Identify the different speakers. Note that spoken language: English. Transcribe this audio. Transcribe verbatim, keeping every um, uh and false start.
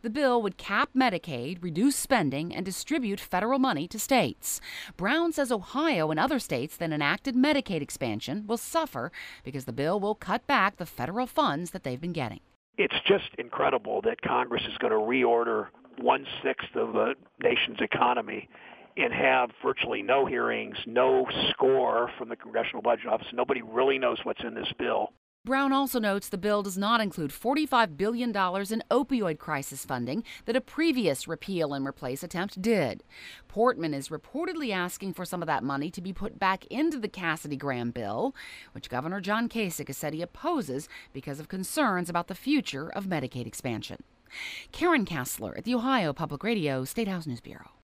Speaker 1: The bill would cap Medicaid, reduce spending, and distribute federal money to states. Brown says Ohio and other states that enacted Medicaid expansion will suffer because the bill will cut back the federal funds that they've been getting.
Speaker 2: It's just incredible that Congress is going to reorder one-sixth of the nation's economy and have virtually no hearings, no score from the Congressional Budget Office. Nobody really knows what's in this bill.
Speaker 1: Brown also notes the bill does not include forty-five billion dollars in opioid crisis funding that a previous repeal and replace attempt did. Portman is reportedly asking for some of that money to be put back into the Cassidy-Graham bill, which Governor John Kasich has said he opposes because of concerns about the future of Medicaid expansion. Karen Kassler at the Ohio Public Radio State House News Bureau.